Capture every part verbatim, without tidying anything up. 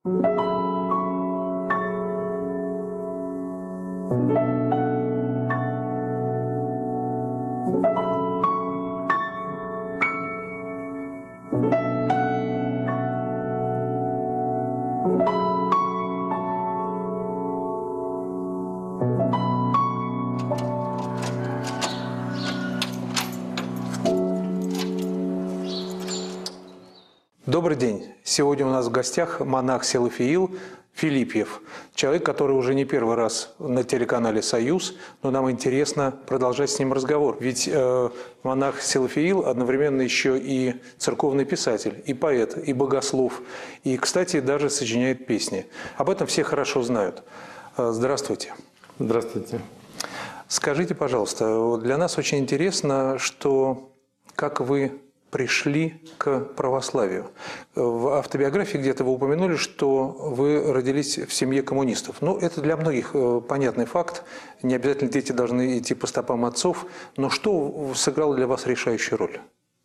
Добрый день. Сегодня у нас в гостях монах Силафиил Филипьев. Человек, который уже не первый раз на телеканале «Союз», но нам интересно продолжать с ним разговор. Ведь э, монах Силафиил одновременно еще и церковный писатель, и поэт, и богослов, и, кстати, даже сочиняет песни. Об этом все хорошо знают. Здравствуйте. Здравствуйте. Скажите, пожалуйста, для нас очень интересно, что как вы пришли к православию. В автобиографии где-то вы упомянули, что вы родились в семье коммунистов. Ну, это для многих понятный факт. Не обязательно дети должны идти по стопам отцов. Но что сыграло для вас решающую роль?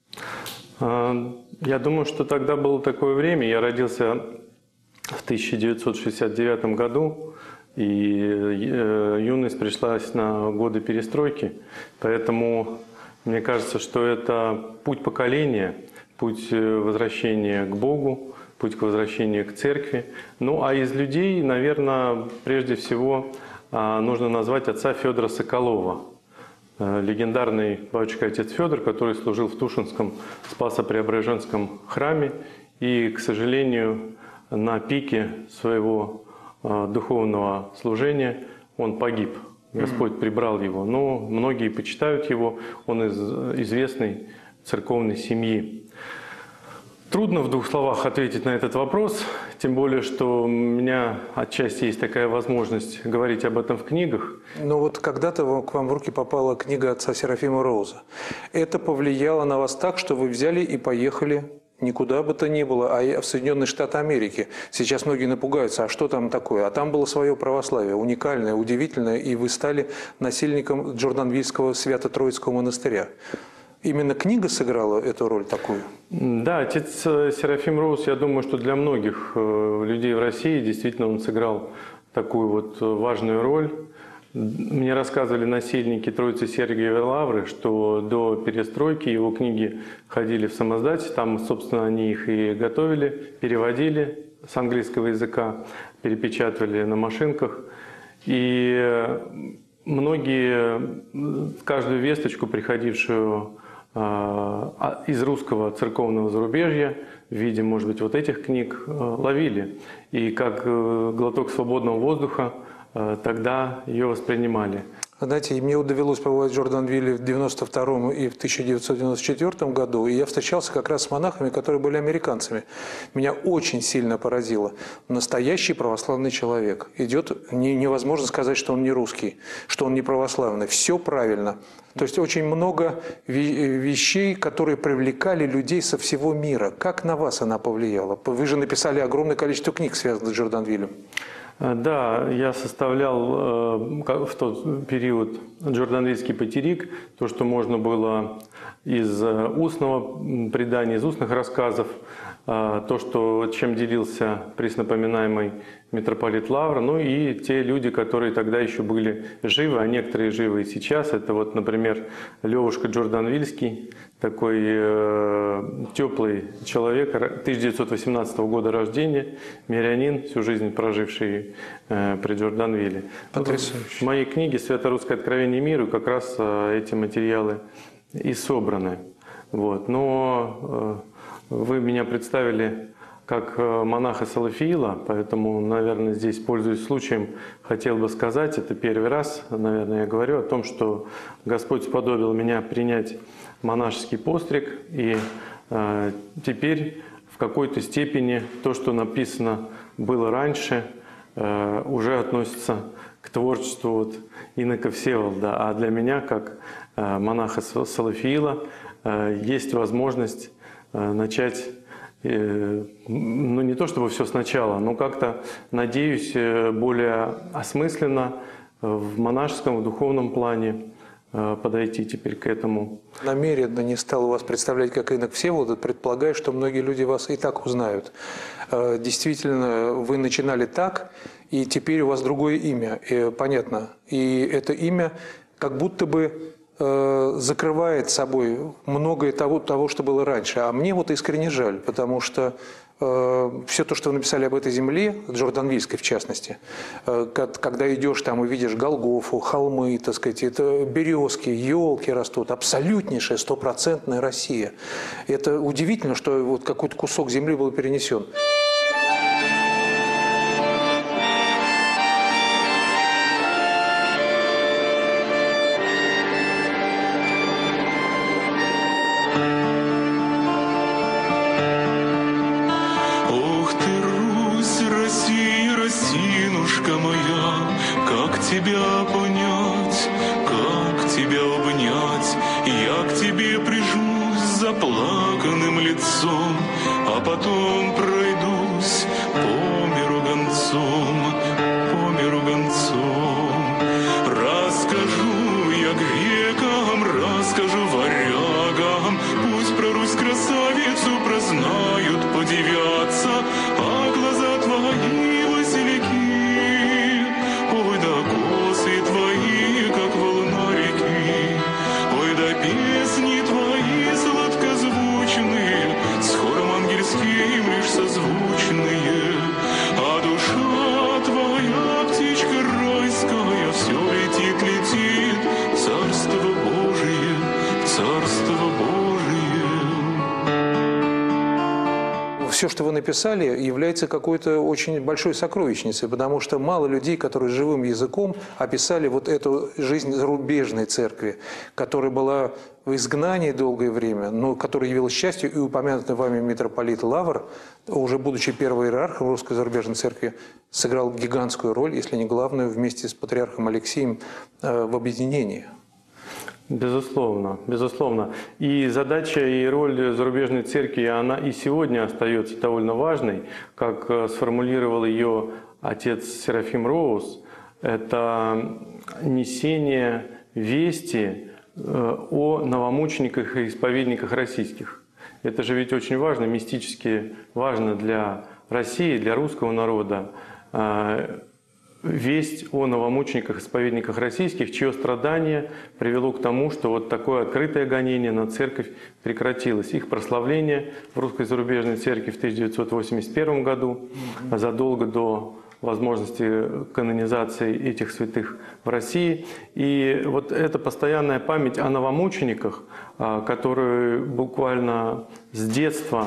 Я думаю, что тогда было такое время. Я родился в тысяча девятьсот шестьдесят девятом году, и юность пришлась на годы перестройки. Поэтому мне кажется, что это путь поколения, путь возвращения к Богу, путь к возвращению к церкви. Ну а из людей, наверное, прежде всего нужно назвать отца Федора Соколова. Легендарный батюшка-отец Федор, который служил в Тушинском Спасо-Преображенском храме и, к сожалению, на пике своего духовного служения он погиб. Господь прибрал его, но многие почитают его, он из известной церковной семьи. Трудно в двух словах ответить на этот вопрос, тем более, что у меня отчасти есть такая возможность говорить об этом в книгах. Ну вот когда-то к вам в руки попала книга отца Серафима Роуза. Это повлияло на вас так, что вы взяли и поехали никуда бы то ни было, а в Соединенные Штаты Америки. Сейчас многие напугаются, а что там такое? А там было свое православие, уникальное, удивительное, и вы стали насельником Джорданвильского Свято-Троицкого монастыря. Именно книга сыграла эту роль такую? Да, отец Серафим Роуз, я думаю, что для многих людей в России действительно он сыграл такую вот важную роль. Мне рассказывали насельники Троицы Сергиевой Лавры, что до перестройки его книги ходили в самоздате, там, собственно, они их и готовили, переводили с английского языка, перепечатывали на машинках. И многие, каждую весточку, приходившую из русского церковного зарубежья, в виде, может быть, вот этих книг, ловили. И как глоток свободного воздуха тогда ее воспринимали. Знаете, мне довелось побывать в Джорданвилле в девяносто втором и в тысяча девятьсот девяносто четвёртом году, и я встречался как раз с монахами, которые были американцами. Меня очень сильно поразило. Настоящий православный человек. Идет, не, невозможно сказать, что он не русский, что он не православный. Все правильно. То есть очень много вещей, которые привлекали людей со всего мира. Как на вас она повлияла? Вы же написали огромное количество книг, связанных с Джорданвиллем. Да, я составлял в тот период Джорданвильский патерик, то, что можно было из устного предания, из устных рассказов, то, что, чем делился преснопоминаемый митрополит Лавра, ну и те люди, которые тогда еще были живы, а некоторые живы и сейчас. Это вот, например, Левушка Джорданвильский, такой э, теплый человек, тысяча девятьсот восемнадцатого года рождения, мирянин, всю жизнь проживший э, при Джорданвилле. В моей книге «Свято-русское откровение миру» как раз э, эти материалы и собраны. Вот. Но э, вы меня представили как монаха Салафиила, поэтому, наверное, здесь, пользуясь случаем, хотел бы сказать, это первый раз, наверное, я говорю о том, что Господь сподобил меня принять монашеский постриг, и э, теперь в какой-то степени то, что написано было раньше, э, уже относится к творчеству вот инока Всеволода. А для меня, как э, монаха Салафиила, э, есть возможность э, начать, э, ну не то чтобы все сначала, но как-то, надеюсь, более осмысленно в монашеском, в духовном плане подойти теперь к этому. Намеренно не стал вас представлять как инок Всеволод, предполагаю, что многие люди вас и так узнают. Действительно, вы начинали так, и теперь у вас другое имя, и, понятно. И это имя как будто бы э, закрывает собой многое того, того, что было раньше. А мне вот искренне жаль, потому что все то, что вы написали об этой земле, Джорданвильской в частности, когда идешь там и видишь Голгофу, холмы, так сказать, это березки, елки растут, абсолютнейшая стопроцентная Россия. Это удивительно, что вот какой-то кусок земли был перенесен. Тебя понять, как тебя обнять, я к тебе прижмусь заплаканным лицом, а потом пройдусь по миру гонцом, по миру гонцом. Расскажу я грекам, расскажу варягам, пусть про Русь красавицу прознают, подивятся, а глаза твои василики. Ой, да косы твои, как волна реки, ой, да песни твои сладкозвучные, с хором ангельским лишь созвучные, а душа твоя, птичка райская, все летит, летит, Царство Божие, Царство Божие. Все, что вы написали, является какой-то очень большой сокровищницей, потому что мало людей, которые живым языком описали вот эту жизнь зарубежной церкви, которая была в изгнании долгое время, но которая явилась частью, и упомянутый вами митрополит Лавр, уже будучи первым иерархом русской зарубежной церкви, сыграл гигантскую роль, если не главную, вместе с патриархом Алексием в объединении. Безусловно, безусловно. И задача и роль зарубежной церкви, она и сегодня остается довольно важной, как сформулировал ее отец Серафим Роуз, это несение вести о новомучениках и исповедниках российских. Это же ведь очень важно, мистически важно для России, для русского народа. Весть о новомучениках, исповедниках российских, чье страдание привело к тому, что вот такое открытое гонение на церковь прекратилось. Их прославление в русской зарубежной церкви в тысяча девятьсот восемьдесят первом году, задолго до возможности канонизации этих святых в России. И вот эта постоянная память о новомучениках, которые буквально с детства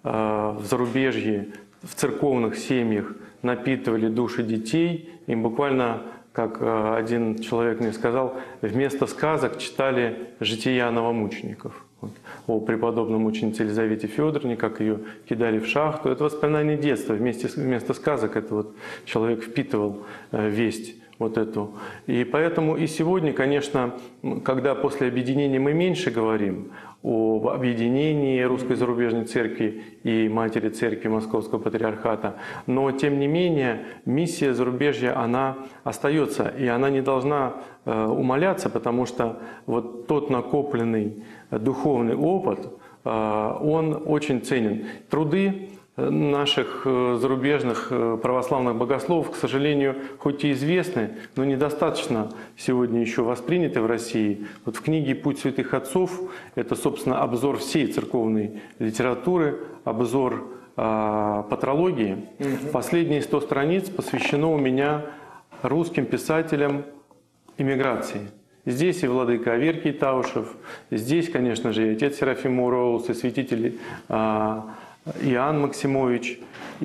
в зарубежье, в церковных семьях напитывали души детей, им буквально, как один человек мне сказал, вместо сказок читали жития новомучеников. Вот. О преподобном мученице Елизавете Федоровне, как ее кидали в шахту. Это воспоминание детства. Вместе, вместо сказок это вот человек впитывал э, весть вот эту. И поэтому и сегодня, конечно, когда после объединения мы меньше говорим об объединении Русской зарубежной церкви и Матери Церкви Московского Патриархата, но тем не менее миссия зарубежья, она остается, и она не должна э, умаляться, потому что вот тот накопленный духовный опыт, э, он очень ценен. Труды наших зарубежных православных богословов, к сожалению, хоть и известны, но недостаточно сегодня еще восприняты в России. Вот в книге «Путь святых отцов» это, собственно, обзор всей церковной литературы, обзор э, патрологии. Угу. Последние сто страниц посвящено у меня русским писателям эмиграции. Здесь и владыка Аверкий Таушев, здесь, конечно же, и отец Серафим Роуз, и святитель э, Иоанн Максимович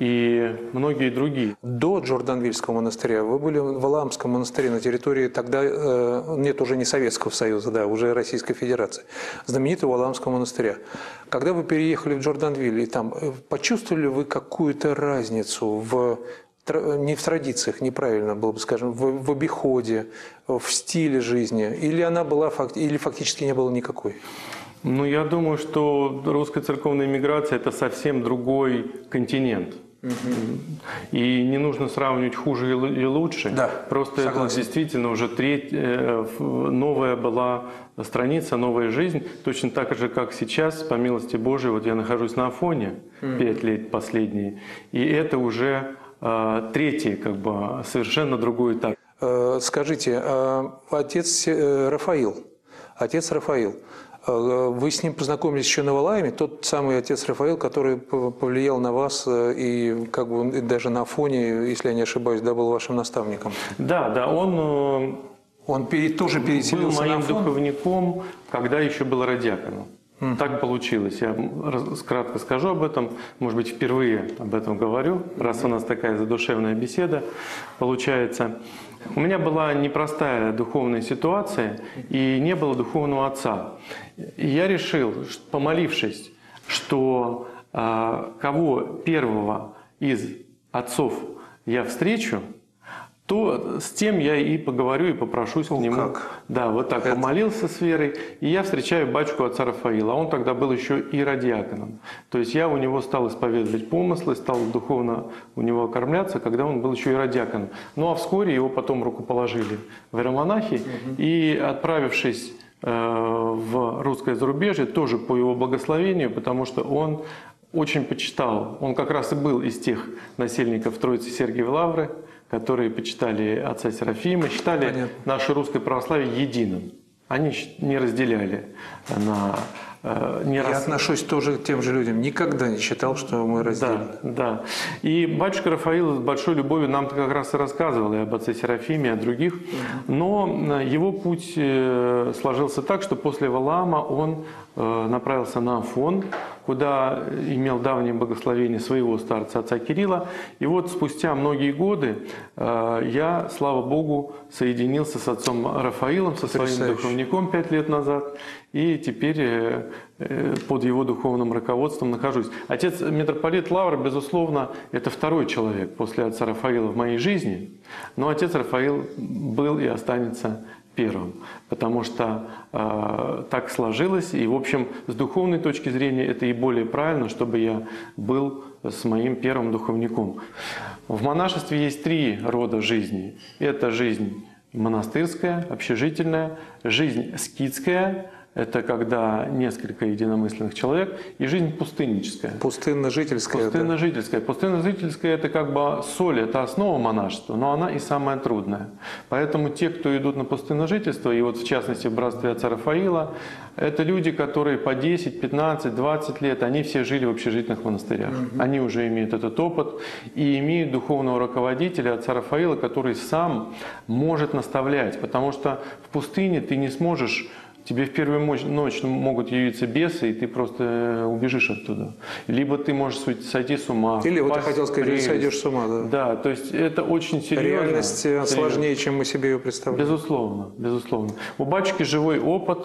и многие другие. До Джорданвильского монастыря вы были в Валаамском монастыре на территории тогда, э, нет, уже не Советского Союза, да, уже Российской Федерации, знаменитого Валаамского монастыря. Когда вы переехали в Джорданвиль, и там, почувствовали вы какую-то разницу в, не в традициях, неправильно было бы, скажем, в, в обиходе, в стиле жизни, или она была, или фактически не было никакой? Ну, я думаю, что русская церковная миграция – это совсем другой континент. И не нужно сравнивать хуже и лучше. Да, Просто согласен. это действительно уже третья, новая была страница, новая жизнь. Точно так же, как сейчас, по милости Божией, вот я нахожусь на Афоне пять лет последние. И это уже э, третий, как бы, совершенно другой этап. Э, Скажите, а отец э, Рафаил, отец Рафаил, э, вы с ним познакомились еще на Валааме, тот самый отец Рафаил, который п- повлиял на вас э, и как бы и даже на Афоне, если я не ошибаюсь, да, был вашим наставником. Да, да, он э, Он пере- тоже был переселился на моим Афон? духовником, когда еще был радиаконом. Так получилось. Я раз- кратко скажу об этом. Может быть, впервые об этом говорю, раз у нас такая задушевная беседа получается. У меня была непростая духовная ситуация, и не было духовного отца. И я решил, что, помолившись, что а, кого первого из отцов я встречу, то с тем я и поговорю, и попрошусь О, к нему. как? Да, вот так Это- помолился с верой, и я встречаю батюшку отца Рафаила. Он тогда был еще и радиаконом. То есть я у него стал исповедовать помыслы, стал духовно у него окормляться, когда он был еще и радиаконом. Ну а вскоре его потом рукоположили в иеромонахи, и отправившись э, в русское зарубежье, тоже по его благословению, потому что он очень почитал, он как раз и был из тех насельников Троицы Сергиевой Лавры, которые почитали отца Серафима, считали Понятно. наше русское православие единым. Они щ- не разделяли на... э, Не Я рас- отношусь тоже к тем же людям. Никогда не считал, что мы разделены. Да, да. И батюшка Рафаил с большой любовью нам как раз и рассказывал и об отце Серафиме, и о других. Но его путь э, сложился так, что после Валаама он э, направился на Афон, куда имел давнее благословение своего старца, отца Кирилла. И вот спустя многие годы э, я, слава Богу, соединился с отцом Рафаилом, со своим Потрясающе. духовником пять лет назад. И теперь э, э, под его духовным руководством нахожусь. Отец митрополит Лавр, безусловно, это второй человек после отца Рафаила в моей жизни. Но отец Рафаил был и останется первым, потому что э, так сложилось, и, в общем, с духовной точки зрения это и более правильно, чтобы я был с моим первым духовником. В монашестве есть три рода жизни. Это жизнь монастырская, общежительная, жизнь скитская, это когда несколько единомысленных человек, и жизнь пустынническая. Пустынно-жительская. да. Пустынно-жительская. Пустынно-жительская – это как бы соль, это основа монашества, но она и самая трудная. Поэтому те, кто идут на пустынно-жительство, и вот в частности в братстве отца Рафаила, это люди, которые по десять, пятнадцать, двадцать лет, они все жили в общежительных монастырях. Они уже имеют этот опыт и имеют духовного руководителя отца Рафаила, который сам может наставлять, потому что в пустыне ты не сможешь. Тебе в первую ночь могут явиться бесы, и ты просто убежишь оттуда. Либо ты можешь сойти с ума. Или вот я впасть хотел в сказать, прелесть. сойдешь с ума. Да. Да, то есть это очень серьезно. Реальность э, Серьезно. сложнее, чем мы себе ее представляем. Безусловно, безусловно. У батюшки живой опыт,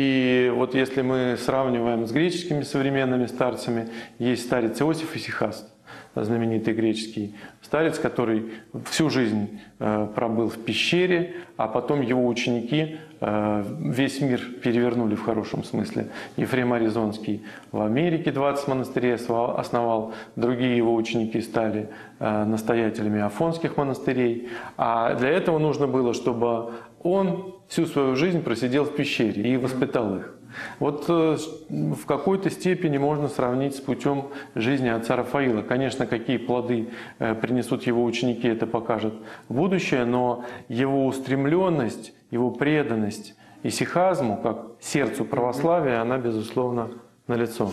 и вот если мы сравниваем с греческими современными старцами, есть старец Иосиф Исихаст, знаменитый греческий старец, который всю жизнь э, пробыл в пещере, а потом его ученики э, весь мир перевернули в хорошем смысле. Ефрем Аризонский в Америке двадцать монастырей основал, другие его ученики стали э, настоятелями афонских монастырей. А для этого нужно было, чтобы он всю свою жизнь просидел в пещере и воспитал их. Вот э, в какой-то степени можно сравнить с путем жизни отца Рафаила. Конечно, какие плоды э, принесут его ученики, это покажет будущее, но его устремленность, его преданность исихазму, как сердцу православия, она, безусловно, налицо.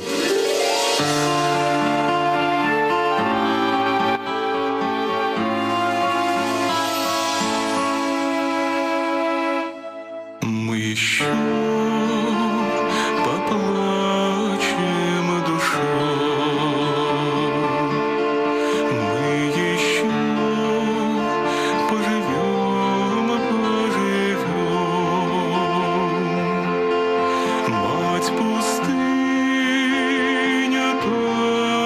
Мы еще поплачем душой, мы еще поживем, поживем. Мать пустыня,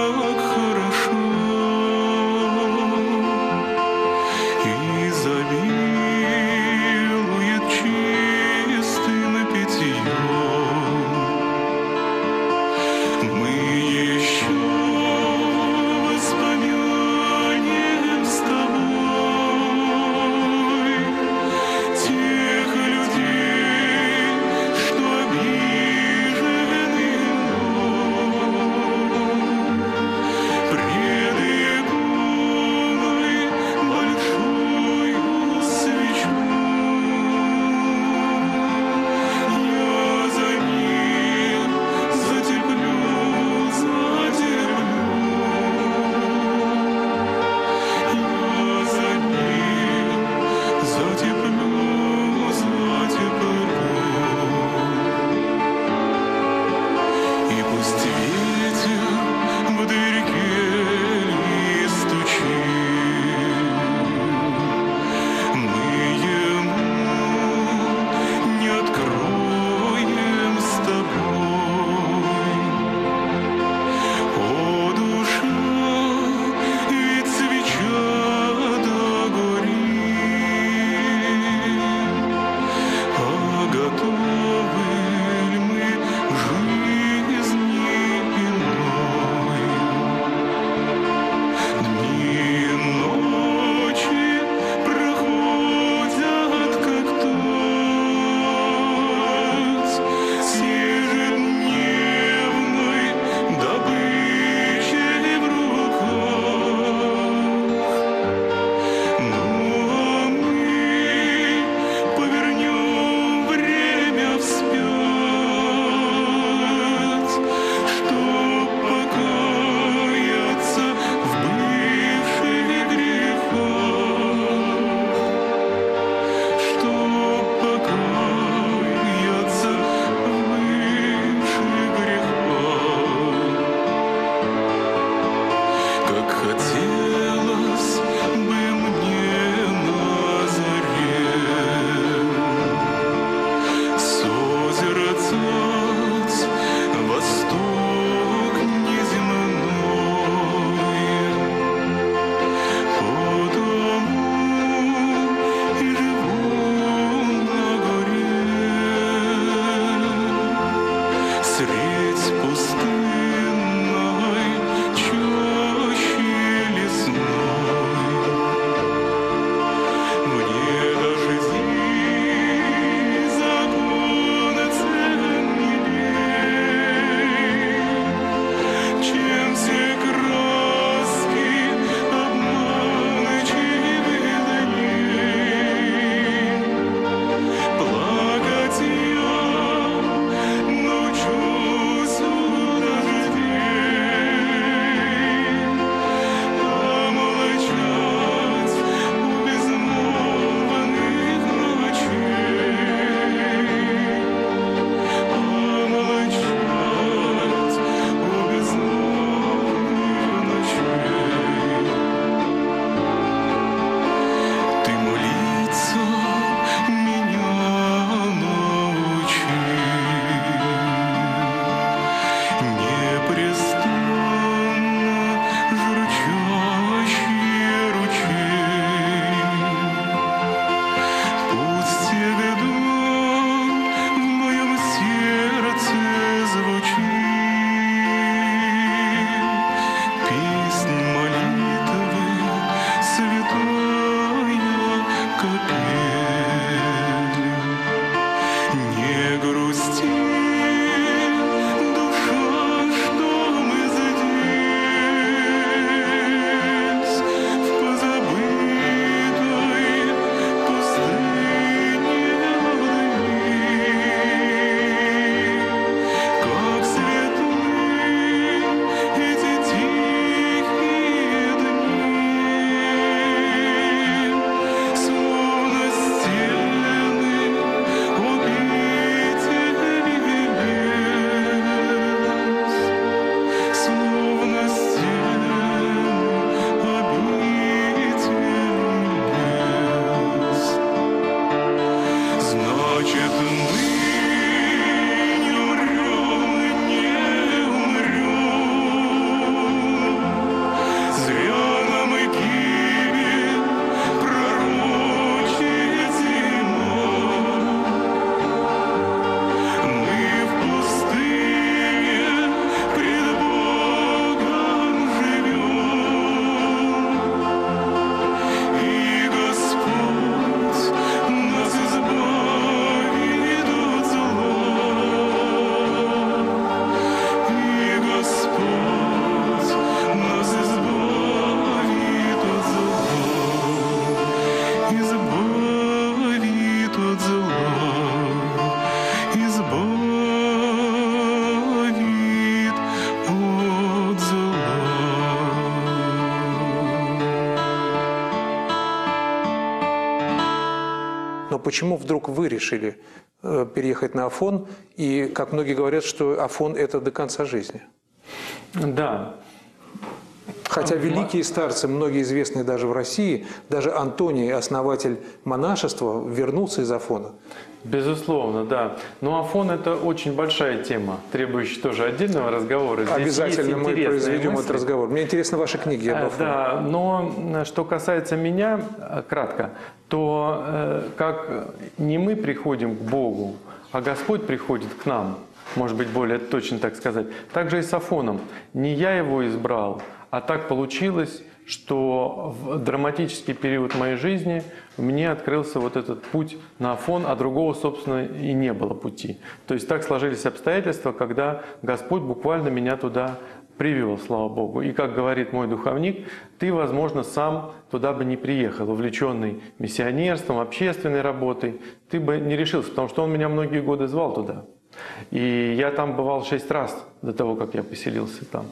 почему вдруг вы решили э, переехать на Афон? И, как многие говорят, что Афон – это до конца жизни. Да. Хотя великие старцы, многие известные даже в России, даже Антоний, основатель монашества, вернулся из Афона. Безусловно, да. Но Афон – это очень большая тема, требующая тоже отдельного разговора. Здесь Обязательно мы произведем мысли. этот разговор. Мне интересны ваши книги об Афоне. Да, но что касается меня, кратко, то э, как не мы приходим к Богу, а Господь приходит к нам, может быть, более точно так сказать, так же и с Афоном. Не я его избрал, а так получилось, что в драматический период моей жизни мне открылся вот этот путь на Афон, а другого, собственно, и не было пути. То есть так сложились обстоятельства, когда Господь буквально меня туда привел, слава Богу. И, как говорит мой духовник, ты, возможно, сам туда бы не приехал, увлеченный миссионерством, общественной работой, ты бы не решился, потому что он меня многие годы звал туда. И я там бывал шесть раз до того, как я поселился там.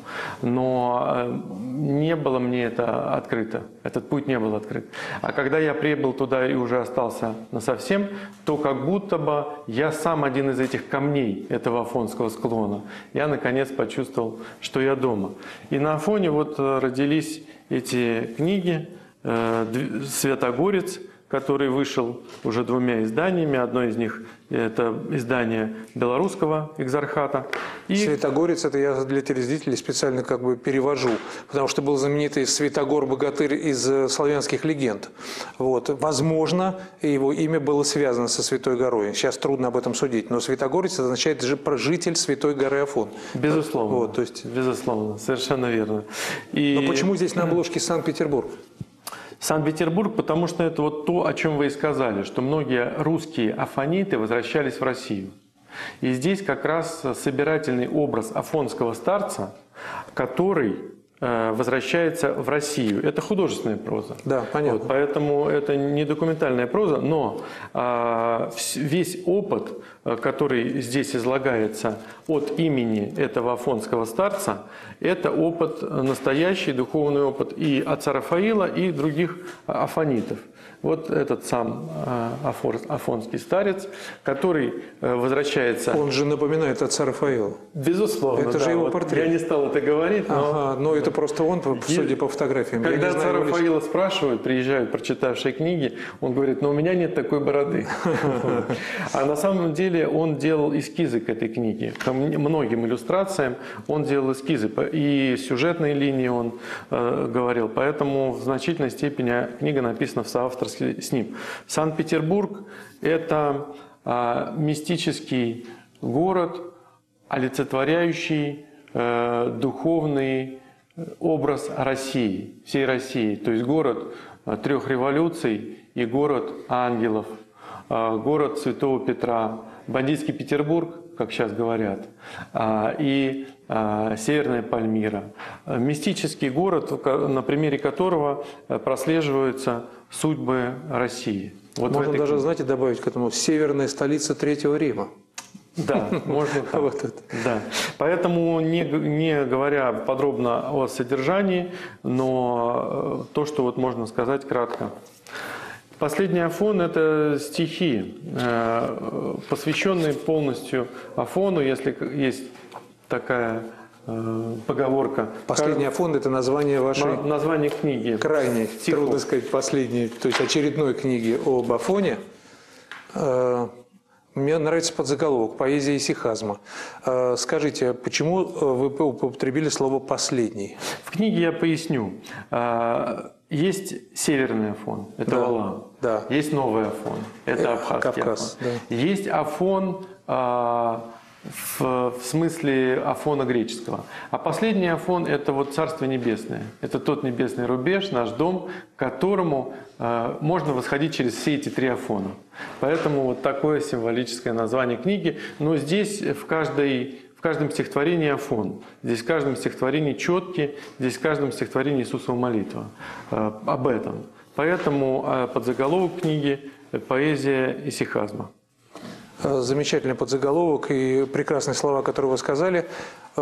Но не было мне это открыто, этот путь не был открыт. А когда я прибыл туда и уже остался насовсем, то как будто бы я сам один из этих камней этого афонского склона. Я наконец почувствовал, что я дома. И на Афоне вот родились эти книги «Святогорец», который вышел уже двумя изданиями. Одно из них – это издание белорусского экзархата. И... Святогорец – это я для телезрителей специально как бы перевожу, потому что был знаменитый Святогор-богатырь из славянских легенд. Вот. Возможно, его имя было связано со Святой горой. Сейчас трудно об этом судить, но Святогорец означает житель Святой горы Афон. Безусловно. Вот, то есть... Безусловно, совершенно верно. И... Но почему здесь на обложке Санкт-Петербург? Санкт-Петербург, потому что это вот то, о чем вы и сказали, что многие русские афониты возвращались в Россию. И здесь как раз собирательный образ афонского старца, который э, возвращается в Россию. Это художественная проза. Да, понятно. Вот, поэтому это не документальная проза, но э, весь опыт, который здесь излагается от имени этого афонского старца, это опыт, настоящий духовный опыт и отца Рафаила, и других афонитов. Вот этот сам афонский старец, который возвращается... Он же напоминает отца Рафаила. Безусловно, это да, же его вот портрет. Я не стал это говорить, но... Ага, но это просто он, судя по фотографиям. Когда я не отца знаю, Рафаила спрашивают, приезжают, прочитавшие книги, он говорит, но у меня нет такой бороды. А на самом деле он делал эскизы к этой книге. К многим иллюстрациям он делал эскизы. И сюжетные линии он говорил. Поэтому в значительной степени книга написана в соавторстве с ним. Санкт-Петербург – это а, мистический город, олицетворяющий а, духовный образ России, всей России. То есть город а, трех революций и город ангелов, а, город Святого Петра, бандитский Петербург, как сейчас говорят, а, и а, Северная Пальмира. Мистический город, на примере которого прослеживаются судьбы России. Вот можно даже, книге. знаете, добавить к этому северная столица Третьего Рима. Да, можно так. Вот это. Да. Поэтому, не, не говоря подробно о содержании, но то, что вот можно сказать кратко. Последний Афон – это стихи, посвященные полностью Афону, если есть такая поговорка. Последний Афон – это название вашей… Название книги. Крайней, стихов. Трудно сказать, последней, то есть очередной книги об Афоне. Мне нравится подзаголовок «Поэзия исихазма». Скажите, почему вы употребили слово «последний»? В книге я поясню. Есть северный Афон, это да, Валаам. Да. Есть новый Афон, это Абхазский Кавказ, Афон. Да. Есть Афон а, в, в смысле Афона греческого. А последний Афон – это вот Царство Небесное. Это тот небесный рубеж, наш дом, к которому а, можно восходить через все эти три Афона. Поэтому вот такое символическое название книги. Но здесь в каждой… В каждом стихотворении Афон, здесь в каждом стихотворении четки, здесь в каждом стихотворении Иисусова молитва э, об этом. Поэтому э, подзаголовок книги «Поэзия исихазма». Замечательный подзаголовок и прекрасные слова, которые вы сказали.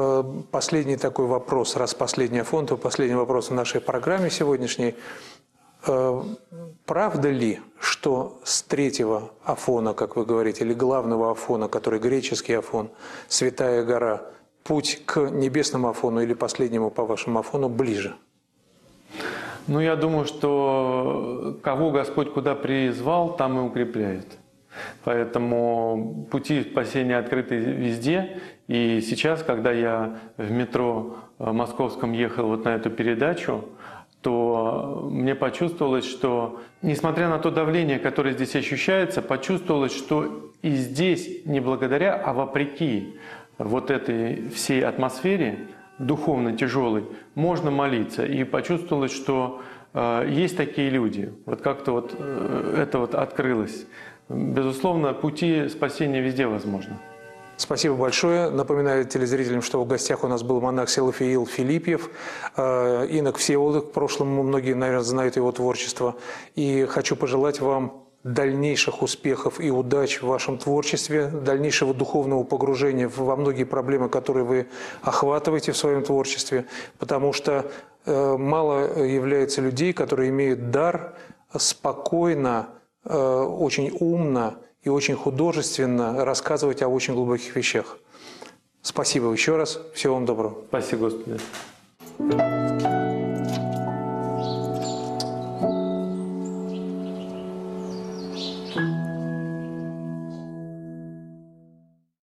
Последний такой вопрос, раз последний Афон, то последний вопрос в нашей программе сегодняшней. Э, правда ли, что с третьего Афона, как вы говорите, или главного Афона, который греческий Афон, Святая гора, путь к небесному Афону или последнему по вашему Афону ближе? Ну, я думаю, что кого Господь куда призвал, там и укрепляет. Поэтому пути спасения открыты везде. И сейчас, когда я в метро московском ехал вот на эту передачу, то мне почувствовалось, что, несмотря на то давление, которое здесь ощущается, почувствовалось, что и здесь не благодаря, а вопреки вот этой всей атмосфере, духовно тяжелой, можно молиться. И почувствовалось, что э, есть такие люди. Вот как-то вот э, это вот открылось. Безусловно, пути спасения везде возможны. Спасибо большое. Напоминаю телезрителям, что в гостях у нас был монах Силофиил Филипьев, э, инок Всеволод, в прошлом многие, наверное, знают его творчество. И хочу пожелать вам дальнейших успехов и удач в вашем творчестве, дальнейшего духовного погружения во многие проблемы, которые вы охватываете в своем творчестве, потому что э, мало является людей, которые имеют дар спокойно, э, очень умно и очень художественно рассказывать о очень глубоких вещах. Спасибо еще раз. Всего вам доброго. Спасибо, Господи.